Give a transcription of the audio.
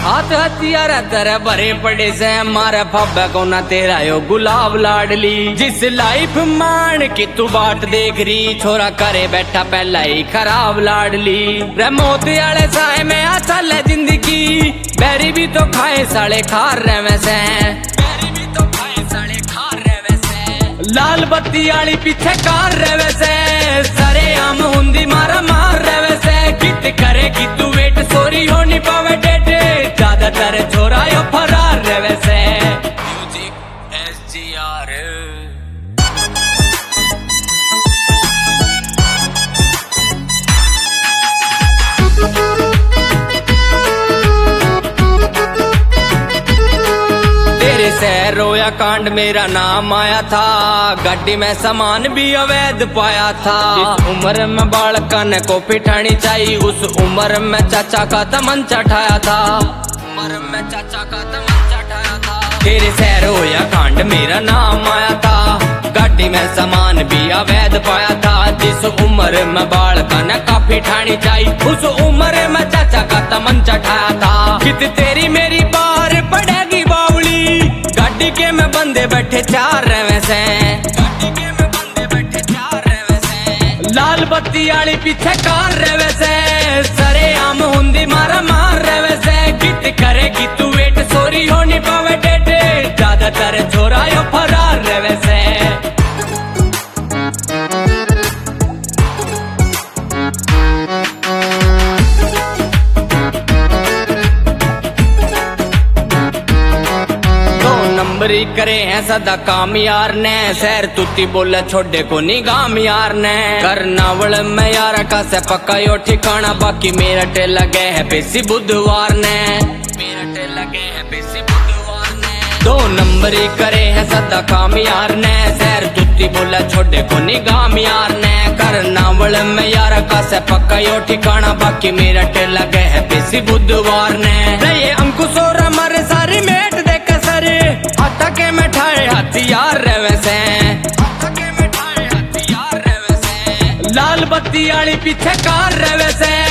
हाथ हथियार तेरे भरे पड़े से मारे फब्बे को ना तेरा यो गुलाब लाडली। जिस लाइफ मान की तू बाट देख रही छोरा करे बैठा पहला ही खराब लाडली। रे मोती आले साए में अच्छा ले जिंदगी बैरी भी तो खाए साले खार रहे वैसे, बैरी भी तो खाए साले खार रहे वैसे। लाल बत्ती आली पीछे कार रहे वैसे सरे आम हुंदी मारा मार रहे वैसे। कित करे कि तू वेट सोरी हो नहीं पावे डेटे ज्यादातर छोरा यो फरार रहे वैसे। म्यूजिक SGR तेरे से रोया कांड मेरा नाम आया था, गाड़ी में सामान भी अवैध पाया था। इस उम्र में बालकन को पिठानी चाहिए उस उम्र में चाचा का तमंचा ठाया था, उम्र में चाचा का तमंचा ठाया था। तेरे से रोया कांड मेरा नाम आया था, गाड़ी में सामान भी अवैध पाया था। जिस उम्र में बालकन का पिठानी चाहिए उस उम्र में चाचा का तमंचा ठाया था। कित तेरी मेरी बार पड़ेगी बावली गाड़ी के में बंदे बैठे चार रहे वैसे, गाड़ी के में बंदे बैठे चार रहे वैसे। लाल बत्ती आली पीछे कार रहे वैसे सरे आम हुंदी मारा मार रहे वैसे। कित करे कि तू वेट सोरी हो नहीं पावे डेटे ज्यादातर छोरा यो फरार रहे वैसे। नंबरी करे हैं सदा काम यार ने सैर तुती बोला छोड़े को निगाम यार ने। करनावल में यार का से पक्का यो ठिकाना बाकी मेरा टेल लगे है पेशी बुधवार ने, मेरा टेल लगे है पेशी बुधवार ने। दो नंबरी करे हैं सदा काम यार ने सैर तुती बोला छोड़े को निगाम यार ने। करनावल में यार का से पक्का यो ठिकाना बाकी मेरा टेल लगे है पेशी बुधवार ने। ये अंकुश और हमारे सारी मेट देख सरे हाथा के मिठाई हथियार रहे वैसे, हाथा के मिठाई हथियार रहे वैसे। लाल बत्ती आली पीछे कार रहे वैसे